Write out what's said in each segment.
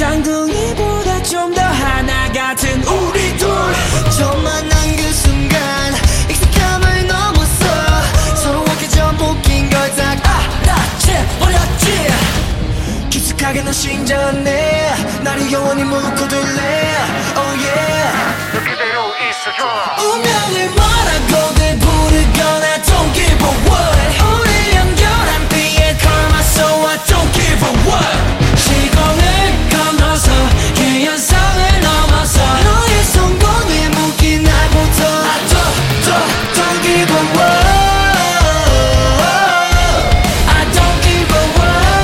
쌍둥이보다 좀 더 하나 같은 우리 둘. 처음 만난 그 순간 익숙함을 넘었어. 서로에게 좀 웃긴 걸 다 알아채버렸지. 깊숙하게 넌 신전해. 나를 영원히 묶어둘래. Oh yeah. 너 그대로 있어줘. 운명을 뭐라고들 부르거나 don't give a what. 우리 연결한 비의 karma so I don't give a what. 시공을 건너서 개연성을 넘어서 너의 성공에 묶인 날부터 don't give a what. I don't give a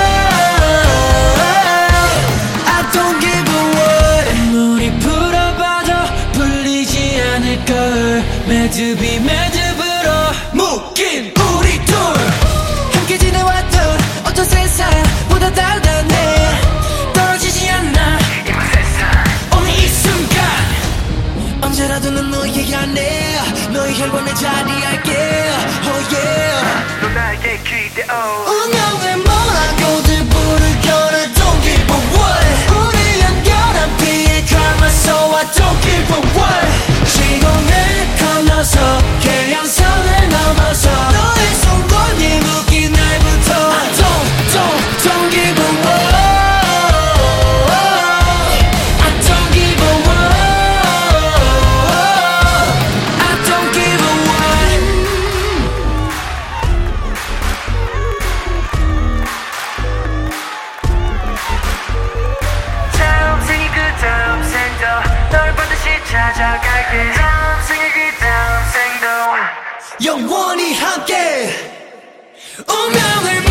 what. I don't give a what. 물이 불어봐도 불리지 않을 걸. 매듭이 매듭으로 묶인 우리 둘. 함께 지내왔던 어떤 세상보다 달달해. 떨어지지 않아 오늘 이 순간 언제라도 난 너에게 안해. 너의 혈관에 자리할게. Oh yeah. 너 나에게 기대어. 운명을 뭐라고들 부르거나 don't give a what. 우리 연결한 비의 karma so I don't give a what. 시공을 건너서 개연성을 넘어서 너의 성공에 묶인 날부터 don't give a what. I don't give a what. I don't give a what. 다음 생이 그 다음 생도 널 반드시 찾아갈게. 다음 생이 그 다음 생도 영원히 함께 운명을